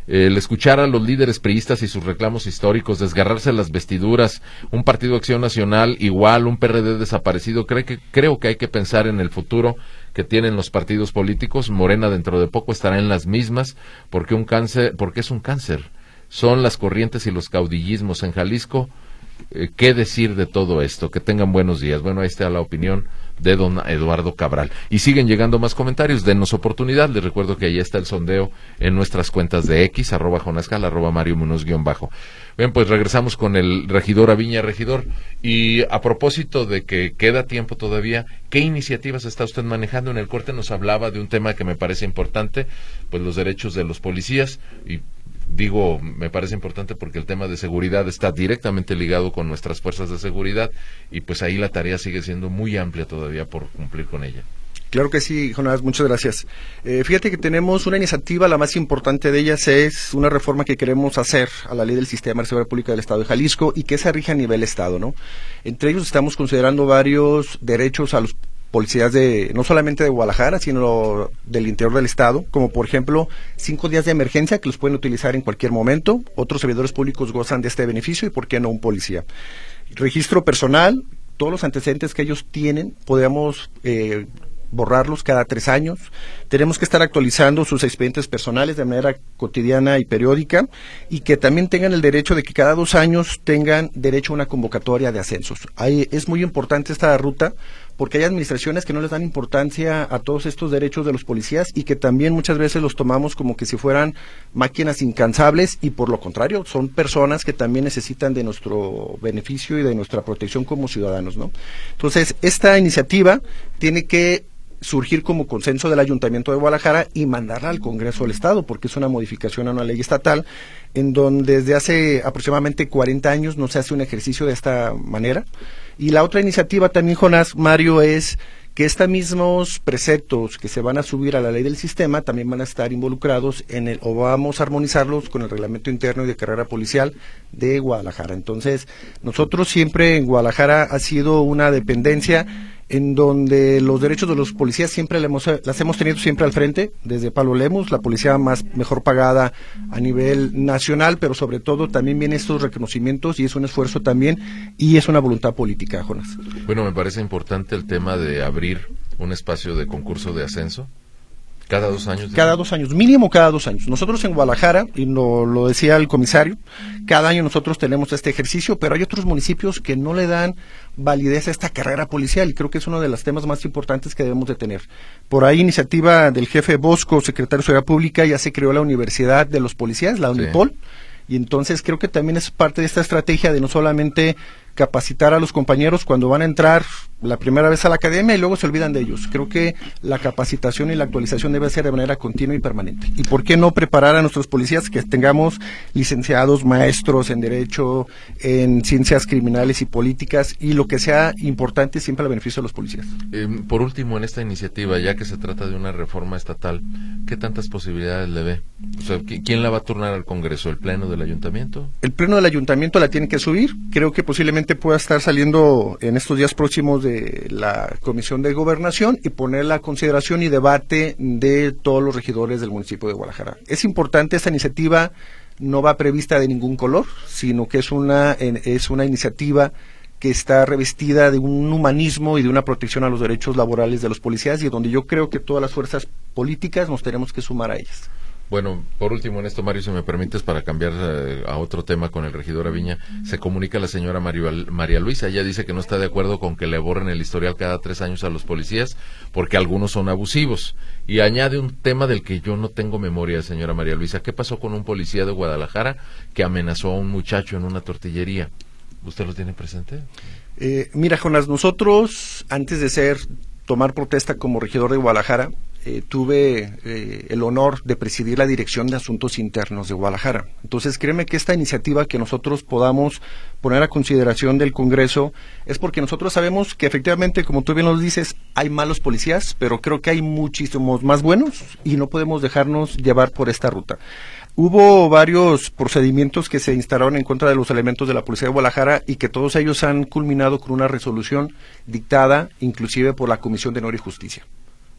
[SPEAKER 2] el escuchar a los líderes priistas y sus reclamos históricos, desgarrarse las vestiduras, un Partido Acción Nacional igual, un P R D desaparecido, creo que, creo que hay que pensar en el futuro que tienen los partidos políticos. Morena dentro de poco estará en las mismas, porque un cáncer, porque es un cáncer. Son las corrientes y los caudillismos en Jalisco. Eh, ¿Qué decir de todo esto? Que tengan buenos días. Bueno, ahí está la opinión de don Eduardo Cabral. Y siguen llegando más comentarios, denos oportunidad. Les recuerdo que ahí está el sondeo en nuestras cuentas de X, arroba Jonascal, arroba Mario Munoz guión bajo. Bien, pues regresamos con el regidor Aviña. Regidor, y a propósito de que queda tiempo todavía, ¿qué iniciativas está usted manejando? En el corte nos hablaba de un tema que me parece importante, pues los derechos de los policías, y digo, me parece importante porque el tema de seguridad está directamente ligado con nuestras fuerzas de seguridad y pues ahí la tarea sigue siendo muy amplia todavía por cumplir con ella.
[SPEAKER 4] Claro que sí, Jonás, muchas gracias. Eh, fíjate que tenemos una iniciativa, la más importante de ellas es una reforma que queremos hacer a la ley del Sistema de Seguridad Pública del Estado de Jalisco y que se rige a nivel Estado, ¿no? Entre ellos estamos considerando varios derechos a los policías de, no solamente de Guadalajara, sino del interior del estado, como por ejemplo, cinco días de emergencia que los pueden utilizar en cualquier momento. Otros servidores públicos gozan de este beneficio y por qué no un policía. Registro personal, todos los antecedentes que ellos tienen, podemos eh, borrarlos cada tres años. Tenemos que estar actualizando sus expedientes personales de manera cotidiana y periódica y que también tengan el derecho de que cada dos años tengan derecho a una convocatoria de ascensos. Ahí es muy importante esta ruta porque hay administraciones que no les dan importancia a todos estos derechos de los policías y que también muchas veces los tomamos como que si fueran máquinas incansables y por lo contrario, son personas que también necesitan de nuestro beneficio y de nuestra protección como ciudadanos, ¿no? Entonces, esta iniciativa tiene que surgir como consenso del Ayuntamiento de Guadalajara y mandarla al Congreso del Estado, porque es una modificación a una ley estatal en donde desde hace aproximadamente cuarenta años no se hace un ejercicio de esta manera. Y la otra iniciativa también, Jonás, Mario, es que estos mismos preceptos que se van a subir a la ley del sistema también van a estar involucrados en el, o vamos a armonizarlos con el reglamento interno y de carrera policial de Guadalajara. Entonces, nosotros siempre en Guadalajara ha sido una dependencia en donde los derechos de los policías siempre le hemos, las hemos tenido siempre al frente, desde Pablo Lemos, la policía más mejor pagada a nivel nacional, pero sobre todo también vienen estos reconocimientos y es un esfuerzo también y es una voluntad política, Jonas.
[SPEAKER 2] Bueno, me parece importante el tema de abrir un espacio de concurso de ascenso. ¿Cada dos años?
[SPEAKER 4] Cada dos años, mínimo cada dos años. Nosotros en Guadalajara, y no, lo decía el comisario, cada año nosotros tenemos este ejercicio, pero hay otros municipios que no le dan validez a esta carrera policial, y creo que es uno de los temas más importantes que debemos de tener. Por ahí, iniciativa del jefe Bosco, secretario de Seguridad Pública, ya se creó la Universidad de los Policías, la UNIPOL, sí. Y entonces creo que también es parte de esta estrategia de no solamente capacitar a los compañeros cuando van a entrar la primera vez a la academia y luego se olvidan de ellos. Creo que la capacitación y la actualización debe ser de manera continua y permanente. ¿Y por qué no preparar a nuestros policías que tengamos licenciados, maestros en Derecho, en Ciencias Criminales y Políticas y lo que sea importante siempre al beneficio de los policías?
[SPEAKER 2] Eh, por último, en esta iniciativa, ya que se trata de una reforma estatal, ¿qué tantas posibilidades le ve? O sea, ¿quién la va a turnar al Congreso? ¿El Pleno del Ayuntamiento?
[SPEAKER 4] El Pleno del Ayuntamiento la tiene que subir. Creo que posiblemente pueda estar saliendo en estos días próximos de la Comisión de Gobernación y ponerla a consideración y debate de todos los regidores del municipio de Guadalajara. Es importante, esta iniciativa no va prevista de ningún color, sino que es una, es una iniciativa que está revestida de un humanismo y de una protección a los derechos laborales de los policías y donde yo creo que todas las fuerzas políticas nos tenemos que sumar a ellas.
[SPEAKER 2] Bueno, por último en esto, Mario, si me permites, para cambiar eh, a otro tema con el regidor Aviña, se comunica la señora Mario, María Luisa, ella dice que no está de acuerdo con que le borren el historial cada tres años a los policías, porque algunos son abusivos, y añade un tema del que yo no tengo memoria, señora María Luisa. ¿Qué pasó con un policía de Guadalajara que amenazó a un muchacho en una tortillería? ¿Usted lo tiene presente?
[SPEAKER 4] Eh, mira, Jonás, nosotros, antes de ser, tomar protesta como regidor de Guadalajara, Eh, tuve eh, el honor de presidir la Dirección de Asuntos Internos de Guadalajara. Entonces, créeme que esta iniciativa que nosotros podamos poner a consideración del Congreso es porque nosotros sabemos que efectivamente, como tú bien nos dices, hay malos policías, pero creo que hay muchísimos más buenos y no podemos dejarnos llevar por esta ruta. Hubo varios procedimientos que se instalaron en contra de los elementos de la Policía de Guadalajara y que todos ellos han culminado con una resolución dictada inclusive por la Comisión de Honor y Justicia.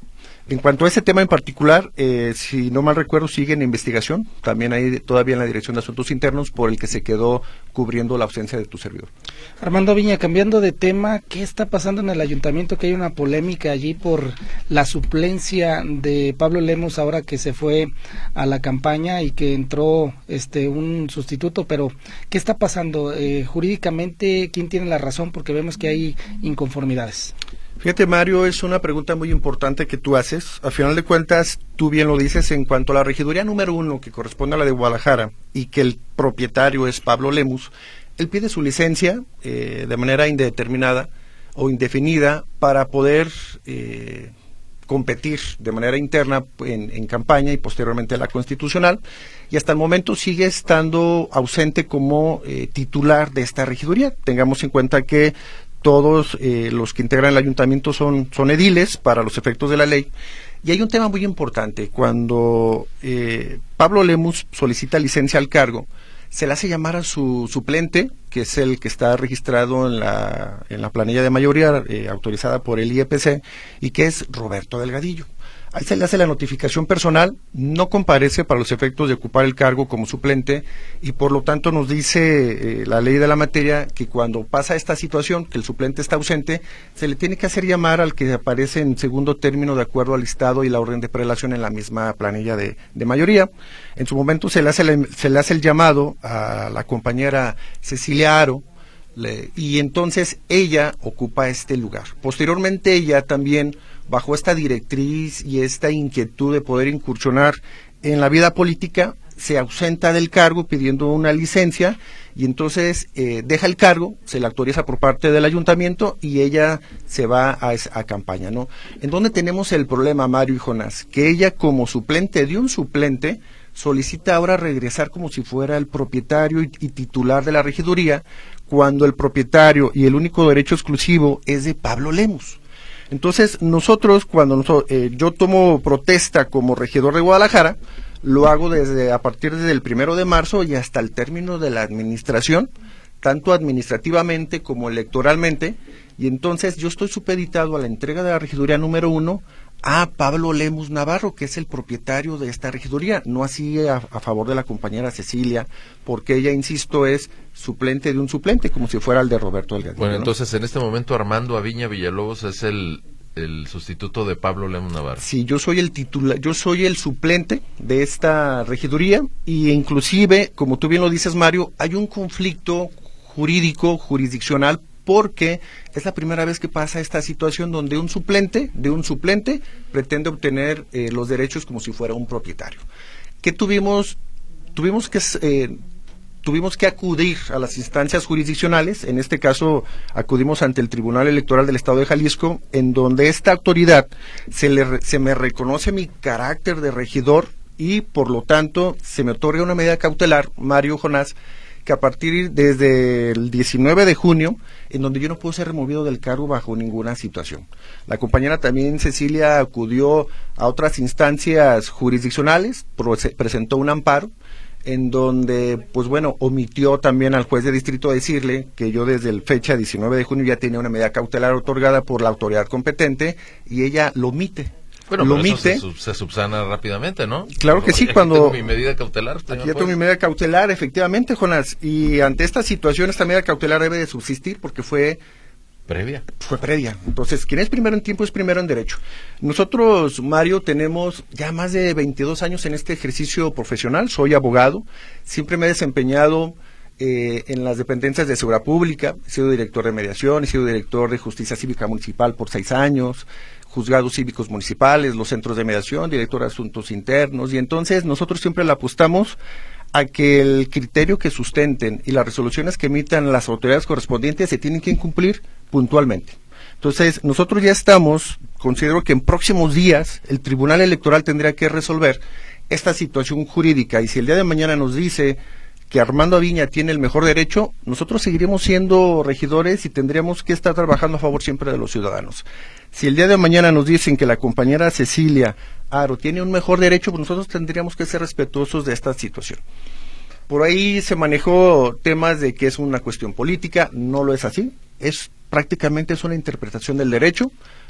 [SPEAKER 4] En cuanto a ese tema en particular, eh, si no mal recuerdo, sigue en investigación, también hay todavía en la Dirección de Asuntos Internos, por el que se quedó cubriendo la ausencia de tu servidor.
[SPEAKER 3] Armando Aviña, cambiando de tema, ¿qué está pasando en el ayuntamiento? Que hay una polémica allí por la suplencia de Pablo Lemus ahora que se fue a la campaña y que entró este un sustituto, pero ¿qué está pasando? Eh, jurídicamente, ¿quién tiene la razón? Porque vemos que hay inconformidades.
[SPEAKER 4] Fíjate, Mario, es una pregunta muy importante que tú haces. A final de cuentas, tú bien lo dices, en cuanto a la regiduría número uno, que corresponde a la de Guadalajara, y que el propietario es Pablo Lemus, él pide su licencia eh, de manera indeterminada o indefinida para poder eh, competir de manera interna en, en campaña y posteriormente a la constitucional, y hasta el momento sigue estando ausente como eh, titular de esta regiduría. Tengamos en cuenta que todos eh, los que integran el ayuntamiento son, son ediles para los efectos de la ley. Y hay un tema muy importante. Cuando eh, Pablo Lemus solicita licencia al cargo, se le hace llamar a su suplente, que es el que está registrado en la, en la planilla de mayoría eh, autorizada por el I E P C, y que es Roberto Delgadillo. Ahí se le hace la notificación personal, no comparece para los efectos de ocupar el cargo como suplente, y por lo tanto nos dice eh, la ley de la materia que cuando pasa esta situación, que el suplente está ausente, se le tiene que hacer llamar al que aparece en segundo término de acuerdo al listado y la orden de prelación en la misma planilla de, de mayoría. En su momento se le hace, la, se le hace el llamado a la compañera Cecilia Aro, le, y entonces ella ocupa este lugar. Posteriormente ella también, bajo esta directriz y esta inquietud de poder incursionar en la vida política, se ausenta del cargo pidiendo una licencia, y entonces eh, deja el cargo, se le autoriza por parte del ayuntamiento y ella se va a, a campaña, ¿no? ¿En dónde tenemos el problema, Mario y Jonás? Que ella, como suplente de un suplente, solicita ahora regresar como si fuera el propietario y, y titular de la regiduría, cuando el propietario y el único derecho exclusivo es de Pablo Lemus. Entonces, nosotros, cuando nosotros, eh, yo tomo protesta como regidor de Guadalajara, lo hago desde a partir desde el primero de marzo y hasta el término de la administración, tanto administrativamente como electoralmente, y entonces yo estoy supeditado a la entrega de la regiduría número uno a Pablo Lemus Navarro, que es el propietario de esta regiduría, no así a, a favor de la compañera Cecilia, porque ella, insisto, es suplente de un suplente, como si fuera el de Roberto Delgadillo.
[SPEAKER 2] Bueno,
[SPEAKER 4] ¿no?
[SPEAKER 2] Entonces en este momento Armando Aviña Villalobos es el, el sustituto de Pablo Lemus Navarro.
[SPEAKER 4] Sí, yo soy el titular, yo soy el suplente de esta regiduría, y inclusive, como tú bien lo dices, Mario, hay un conflicto jurídico, jurisdiccional, porque es la primera vez que pasa esta situación donde un suplente de un suplente pretende obtener eh, los derechos como si fuera un propietario. ¿Qué tuvimos? Tuvimos que eh, tuvimos que acudir a las instancias jurisdiccionales. En este caso acudimos ante el Tribunal Electoral del Estado de Jalisco, en donde esta autoridad se le se me reconoce mi carácter de regidor y por lo tanto se me otorga una medida cautelar, Mario, Jonás, que a partir desde el diecinueve de junio, en donde yo no puedo ser removido del cargo bajo ninguna situación. La compañera también Cecilia acudió a otras instancias jurisdiccionales, presentó un amparo, en donde, pues bueno, omitió también al juez de distrito decirle que yo desde el fecha diecinueve de junio ya tenía una medida cautelar otorgada por la autoridad competente, y ella lo omite.
[SPEAKER 2] Bueno,
[SPEAKER 4] lo
[SPEAKER 2] pero
[SPEAKER 4] omite.
[SPEAKER 2] eso se, se subsana rápidamente, ¿no?
[SPEAKER 4] Claro que sí,
[SPEAKER 2] aquí
[SPEAKER 4] cuando...
[SPEAKER 2] tengo mi medida cautelar.
[SPEAKER 4] Aquí ya tengo mi medida cautelar, efectivamente, Jonás, y ante esta situación, esta medida cautelar debe de subsistir porque fue...
[SPEAKER 2] Previa.
[SPEAKER 4] Fue previa. Entonces, quien es primero en tiempo es primero en derecho. Nosotros, Mario, tenemos ya más de veintidós años en este ejercicio profesional. Soy abogado, siempre me he desempeñado eh, en las dependencias de seguridad pública, he sido director de mediación, he sido director de justicia cívica municipal por seis años, juzgados cívicos municipales, los centros de mediación, director de asuntos internos, y entonces nosotros siempre le apostamos a que el criterio que sustenten y las resoluciones que emitan las autoridades correspondientes se tienen que cumplir puntualmente. Entonces, nosotros ya estamos, considero que en próximos días el Tribunal Electoral tendría que resolver esta situación jurídica, y si el día de mañana nos dice que Armando Aviña tiene el mejor derecho, nosotros seguiremos siendo regidores y tendríamos que estar trabajando a favor siempre de los ciudadanos. Si el día de mañana nos dicen que la compañera Cecilia Aro tiene un mejor derecho, pues nosotros tendríamos que ser respetuosos de esta situación. Por ahí se manejó temas de que es una cuestión política, no lo es así, es prácticamente es una interpretación del derecho.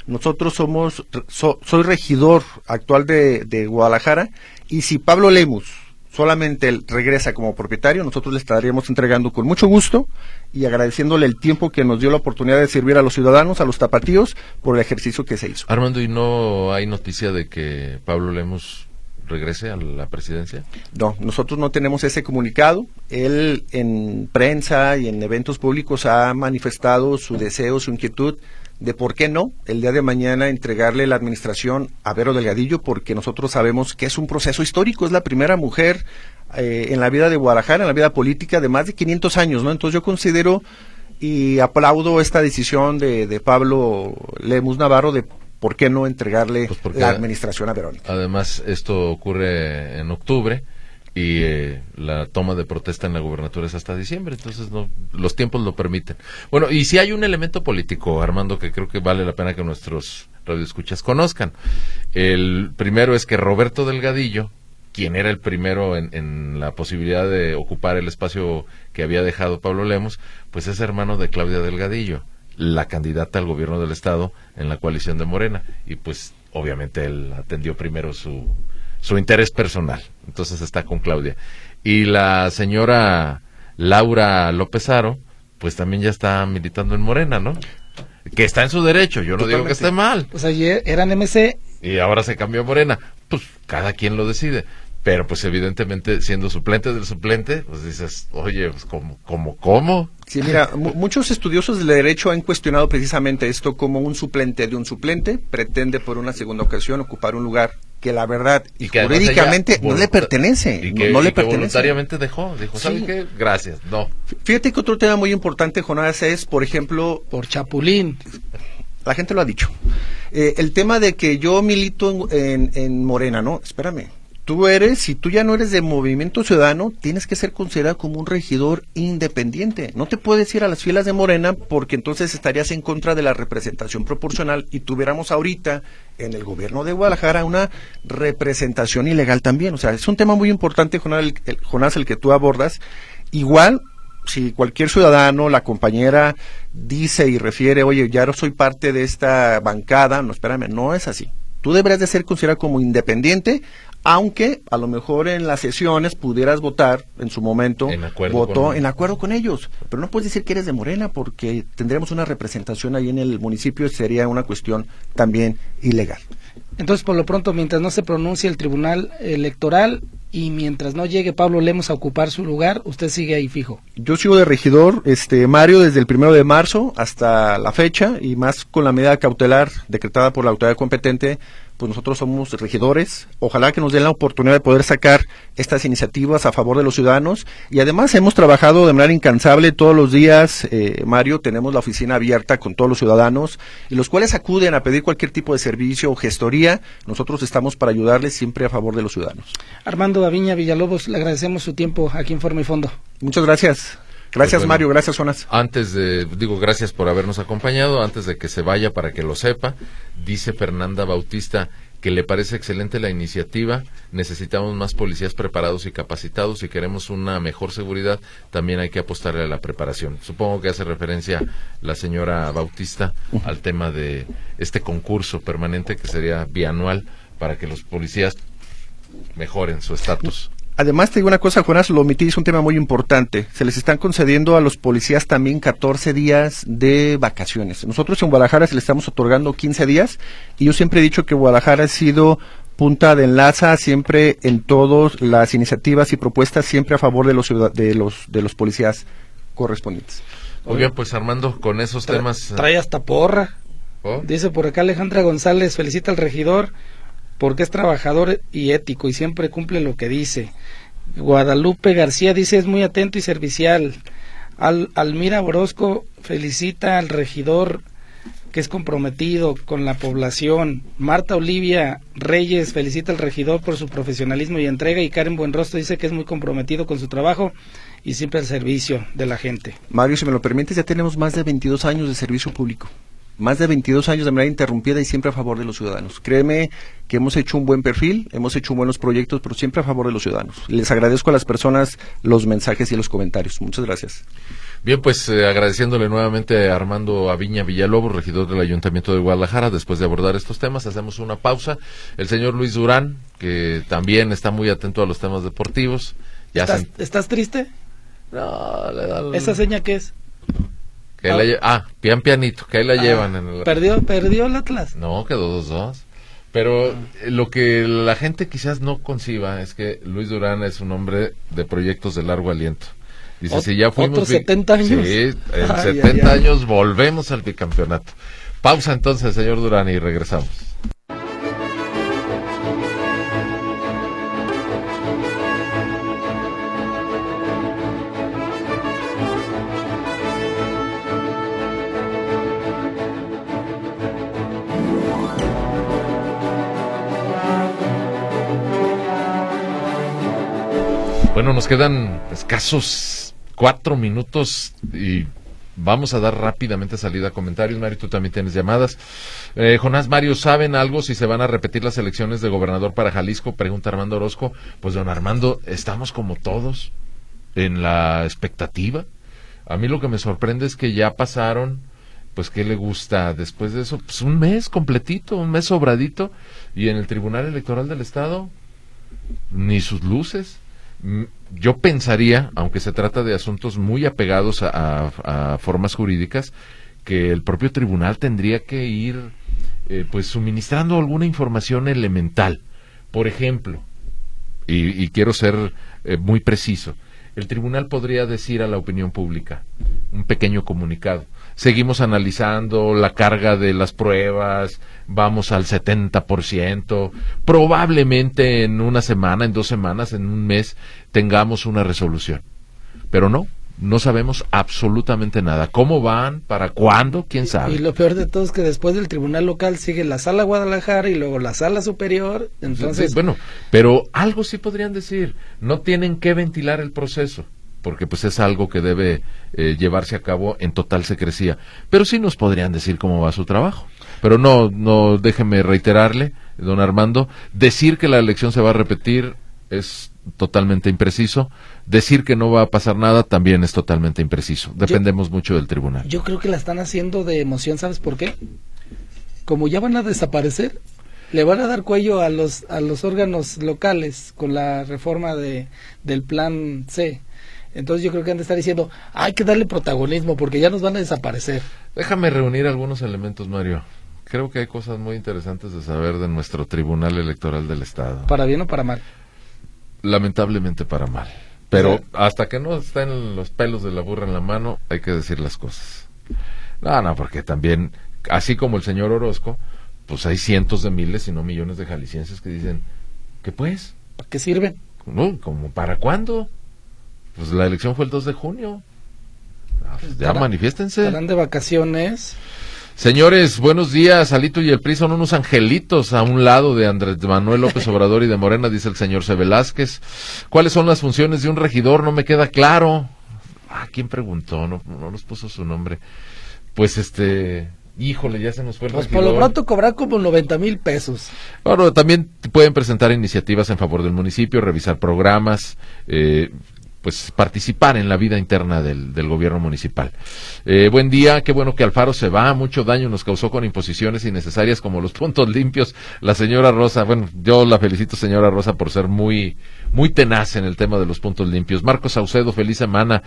[SPEAKER 4] nosotros somos, so, soy regidor actual de, de Guadalajara, y si Pablo Lemus solamente él regresa como propietario, nosotros le estaríamos entregando con mucho gusto y agradeciéndole el tiempo que nos dio la oportunidad de servir a los ciudadanos, a los tapatíos, por el ejercicio que se hizo.
[SPEAKER 2] Armando, ¿y no hay noticia de que Pablo Lemus regrese a la presidencia?
[SPEAKER 4] No, nosotros no tenemos ese comunicado. Él en prensa y en eventos públicos ha manifestado su deseo, su inquietud de por qué no el día de mañana entregarle la administración a Vero Delgadillo, porque nosotros sabemos que es un proceso histórico, es la primera mujer eh, en la vida de Guadalajara, en la vida política de más de quinientos años, ¿no? Entonces yo considero y aplaudo esta decisión de, de Pablo Lemus Navarro de por qué no entregarle pues la administración a Verónica.
[SPEAKER 2] Además, esto ocurre en octubre y eh, la toma de protesta en la gubernatura es hasta diciembre, entonces no, los tiempos lo permiten. Bueno, y si hay un elemento político, Armando, que creo que vale la pena que nuestros radioescuchas conozcan. El primero es que Roberto Delgadillo, quien era el primero en, en la posibilidad de ocupar el espacio que había dejado Pablo Lemus, pues es hermano de Claudia Delgadillo, la candidata al gobierno del estado en la coalición de Morena, y pues obviamente él atendió primero su su interés personal, entonces está con Claudia. Y la señora Laura López Haro, pues también ya está militando en Morena, ¿no? Que está en su derecho, yo no Totalmente. digo que esté mal.
[SPEAKER 3] Pues ayer eran M C.
[SPEAKER 2] Y ahora se cambió a Morena, pues cada quien lo decide. Pero pues evidentemente siendo suplente del suplente, pues dices, oye, pues ¿cómo, cómo, cómo?
[SPEAKER 4] Sí, mira, muchos estudiosos del derecho han cuestionado precisamente esto, como un suplente de un suplente pretende por una segunda ocasión ocupar un lugar que la verdad y que jurídicamente no le pertenece,
[SPEAKER 2] y que,
[SPEAKER 4] no, no le
[SPEAKER 2] y que
[SPEAKER 4] pertenece.
[SPEAKER 2] voluntariamente dejó, dijo, ¿saben sí. qué? Gracias, no.
[SPEAKER 4] Fíjate que otro tema muy importante, Jonás, es, por ejemplo...
[SPEAKER 3] Por Chapulín.
[SPEAKER 4] La gente lo ha dicho. Eh, el tema de que yo milito en, en, en Morena, ¿no? Espérame. Tú eres, si tú ya no eres de Movimiento Ciudadano, tienes que ser considerado como un regidor independiente. No te puedes ir a las filas de Morena porque entonces estarías en contra de la representación proporcional y tuviéramos ahorita en el gobierno de Guadalajara una representación ilegal también. O sea, es un tema muy importante, Jonás, el, el, Jonás, el que tú abordas. Igual, si cualquier ciudadano, la compañera dice y refiere, oye, ya no soy parte de esta bancada, no, espérame, no es así. Tú deberías de ser considerado como independiente, aunque a lo mejor en las sesiones pudieras votar, en su momento,
[SPEAKER 2] en acuerdo
[SPEAKER 4] votó
[SPEAKER 2] con...
[SPEAKER 4] en acuerdo con ellos. Pero no puedes decir que eres de Morena, porque tendremos una representación ahí en el municipio y sería una cuestión también ilegal.
[SPEAKER 3] Entonces, por lo pronto, mientras no se pronuncie el Tribunal Electoral y mientras no llegue Pablo Lemus a ocupar su lugar, usted sigue ahí fijo.
[SPEAKER 4] Yo sigo de regidor, este Mario, desde el primero de marzo hasta la fecha, y más con la medida cautelar decretada por la autoridad competente, pues nosotros somos regidores. Ojalá que nos den la oportunidad de poder sacar estas iniciativas a favor de los ciudadanos, y además hemos trabajado de manera incansable todos los días, eh, Mario, tenemos la oficina abierta con todos los ciudadanos, y los cuales acuden a pedir cualquier tipo de servicio o gestoría. Nosotros estamos para ayudarles siempre a favor de los ciudadanos.
[SPEAKER 3] Armando Aviña Villalobos, le agradecemos su tiempo aquí en Forma y Fondo.
[SPEAKER 4] Muchas gracias. Gracias, pues bueno, Mario, gracias, Jonás.
[SPEAKER 2] Antes de, digo, gracias por habernos acompañado. Antes de que se vaya, para que lo sepa, dice Fernanda Bautista que le parece excelente la iniciativa. Necesitamos más policías preparados y capacitados. Si queremos una mejor seguridad, también hay que apostarle a la preparación. Supongo que hace referencia la señora Bautista al tema de este concurso permanente que sería bianual para que los policías mejoren su estatus.
[SPEAKER 4] Además, te digo una cosa, Jonás, lo omití, es un tema muy importante. Se les están concediendo a los policías también catorce días de vacaciones. Nosotros en Guadalajara se les estamos otorgando quince días, y yo siempre he dicho que Guadalajara ha sido punta de enlaza siempre en todas las iniciativas y propuestas, siempre a favor de los de los de los policías correspondientes.
[SPEAKER 2] Muy bien, pues Armando, con esos
[SPEAKER 3] Tra
[SPEAKER 2] temas...
[SPEAKER 3] Trae hasta porra.
[SPEAKER 2] ¿Oh?
[SPEAKER 3] Dice por acá Alejandra González, felicita al regidor porque es trabajador y ético y siempre cumple lo que dice. Guadalupe García dice es muy atento y servicial. Al, Almira Orozco felicita al regidor que es comprometido con la población. Marta Olivia Reyes felicita al regidor por su profesionalismo y entrega, y Karen Buenrostro dice que es muy comprometido con su trabajo y siempre al servicio de la gente.
[SPEAKER 4] Mario, si me lo permites, ya tenemos más de veintidós años de servicio público. Más de veintidós años de manera interrumpida y siempre a favor de los ciudadanos. Créeme que hemos hecho un buen perfil, hemos hecho buenos proyectos, pero siempre a favor de los ciudadanos. Les agradezco a las personas los mensajes y los comentarios. Muchas gracias.
[SPEAKER 2] Bien. Bien, pues eh, agradeciéndole nuevamente a Armando Aviña Villalobos, regidor del Ayuntamiento de Guadalajara, después de abordar estos temas, hacemos una pausa. El señor Luis Durán, que también está muy atento a los temas deportivos. Ya
[SPEAKER 3] ¿Estás,
[SPEAKER 2] se...
[SPEAKER 3] ¿Estás triste?
[SPEAKER 2] No, le da el...
[SPEAKER 3] ¿Esa seña qué es?
[SPEAKER 2] Que ah, la lle... ah, pian pianito, que ahí la ah, llevan. En el...
[SPEAKER 3] ¿Perdió, ¿Perdió el Atlas?
[SPEAKER 2] No, quedó dos dos. Pero lo que la gente quizás no conciba es que Luis Durán es un hombre de proyectos de largo aliento. Dice,
[SPEAKER 3] Ot-
[SPEAKER 2] si ya fuimos...
[SPEAKER 3] ¿Otros setenta años?
[SPEAKER 2] Sí, en
[SPEAKER 3] ay,
[SPEAKER 2] setenta
[SPEAKER 3] ay, ay.
[SPEAKER 2] años volvemos al bicampeonato. Pausa entonces, señor Durán, y regresamos. Bueno, nos quedan escasos cuatro minutos y vamos a dar rápidamente salida a comentarios. Mario, tú también tienes llamadas. Eh, Jonás, Mario, ¿saben algo si se van a repetir las elecciones de gobernador para Jalisco? Pregunta Armando Orozco. Pues, don Armando, estamos como todos en la expectativa. A mí lo que me sorprende es que ya pasaron, pues, ¿qué le gusta? Después de eso, pues un mes completito, un mes sobradito, y en el Tribunal Electoral del Estado, ni sus luces. Yo pensaría, aunque se trata de asuntos muy apegados a, a, a formas jurídicas, que el propio tribunal tendría que ir eh, pues suministrando alguna información elemental. Por ejemplo, y, y quiero ser eh, muy preciso, el tribunal podría decir a la opinión pública un pequeño comunicado: seguimos analizando la carga de las pruebas, vamos al setenta por ciento, probablemente en una semana, en dos semanas, en un mes, tengamos una resolución. Pero no, no sabemos absolutamente nada. ¿Cómo van? ¿Para cuándo? ¿Quién sabe?
[SPEAKER 3] Y, y lo peor de todo es que después del tribunal local sigue la sala Guadalajara y luego la sala superior, entonces...
[SPEAKER 2] Sí, bueno, pero algo sí podrían decir, no tienen que ventilar el proceso, porque pues es algo que debe eh, llevarse a cabo en total secrecía, pero sí nos podrían decir cómo va su trabajo. Pero no, no, déjeme reiterarle, don Armando, decir que la elección se va a repetir es totalmente impreciso, decir que no va a pasar nada también es totalmente impreciso, dependemos yo, mucho del tribunal.
[SPEAKER 3] Yo creo que la están haciendo de emoción, ¿sabes por qué? Como ya van a desaparecer, le van a dar cuello a los a los órganos locales con la reforma de del plan C. Entonces yo creo que han de estar diciendo, hay que darle protagonismo porque ya nos van a desaparecer.
[SPEAKER 2] Déjame reunir algunos elementos, Mario. Creo que hay cosas muy interesantes de saber de nuestro Tribunal Electoral del Estado.
[SPEAKER 3] ¿Para bien o para mal?
[SPEAKER 2] Lamentablemente para mal. Pero sí, hasta que no estén los pelos de la burra en la mano, hay que decir las cosas. No, no, porque también, así como el señor Orozco, pues hay cientos de miles, si no millones de jaliscienses que dicen, ¿qué pues?
[SPEAKER 3] ¿Para qué sirven?
[SPEAKER 2] No, ¿como para cuándo? Pues la elección fue el dos de junio. Ah, pues ya manifiéstense.
[SPEAKER 3] Estarán de vacaciones.
[SPEAKER 2] Señores, buenos días. Alito y el P R I son unos angelitos a un lado de Andrés Manuel López Obrador y de Morena, dice el señor C. Velázquez. ¿Cuáles son las funciones de un regidor? No me queda claro. Ah, ¿quién preguntó? No, no nos puso su nombre. Pues este... Híjole, ya se nos fue el
[SPEAKER 3] pues
[SPEAKER 2] regidor.
[SPEAKER 3] Por lo pronto cobrar como noventa mil pesos.
[SPEAKER 2] Bueno, también pueden presentar iniciativas en favor del municipio, revisar programas, eh... pues participar en la vida interna del, del gobierno municipal. Eh, buen día, qué bueno que Alfaro se va, mucho daño nos causó con imposiciones innecesarias como los puntos limpios. La señora Rosa, bueno, yo la felicito, señora Rosa, por ser muy muy tenaz en el tema de los puntos limpios. Marcos Saucedo, feliz semana.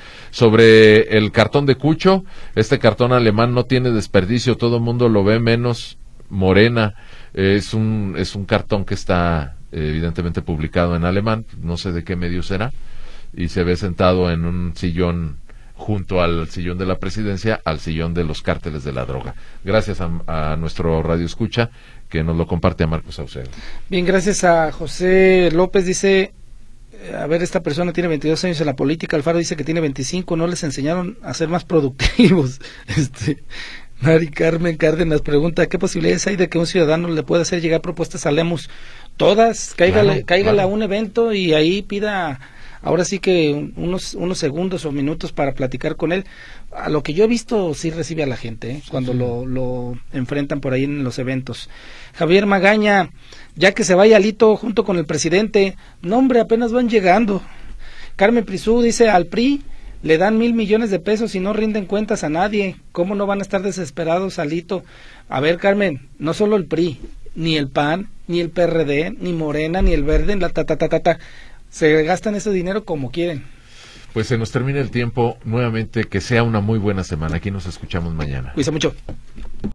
[SPEAKER 2] Sobre el cartón de Cucho, este cartón alemán no tiene desperdicio, todo el mundo lo ve menos Morena. Eh, es un es un cartón que está eh, evidentemente publicado en alemán, no sé de qué medio será, y se ve sentado en un sillón junto al sillón de la presidencia, al sillón de los cárteles de la droga. Gracias a, a nuestro radio escucha que nos lo comparte a Marcos Saucedo.
[SPEAKER 3] Bien, gracias a José López, dice, a ver, esta persona tiene veintidós años en la política, Alfaro dice que tiene veinticinco, no les enseñaron a ser más productivos. Este, Mari Carmen Cárdenas pregunta, ¿qué posibilidades hay de que un ciudadano le pueda hacer llegar propuestas a Lemus? Todas, cáigale, claro, cáigale claro. a un evento y ahí pida... Ahora sí que unos unos segundos o minutos para platicar con él. A lo que yo he visto sí recibe a la gente, ¿eh? Cuando sí. lo, lo enfrentan por ahí en los eventos. Javier Magaña, ya que se vaya Alito junto con el presidente, no hombre, apenas van llegando. Carmen Prisú dice, al P R I Le dan mil millones de pesos y no rinden cuentas a nadie. ¿Cómo no van a estar desesperados, Alito? A ver, Carmen, no solo el P R I, ni el P A N, ni el P R D, ni Morena, ni el Verde, la ta ta ta ta ta. Se gastan ese dinero como quieren.
[SPEAKER 2] Pues se nos termina el tiempo. Nuevamente, que sea una muy buena semana. Aquí nos escuchamos mañana.
[SPEAKER 3] Cuídense mucho.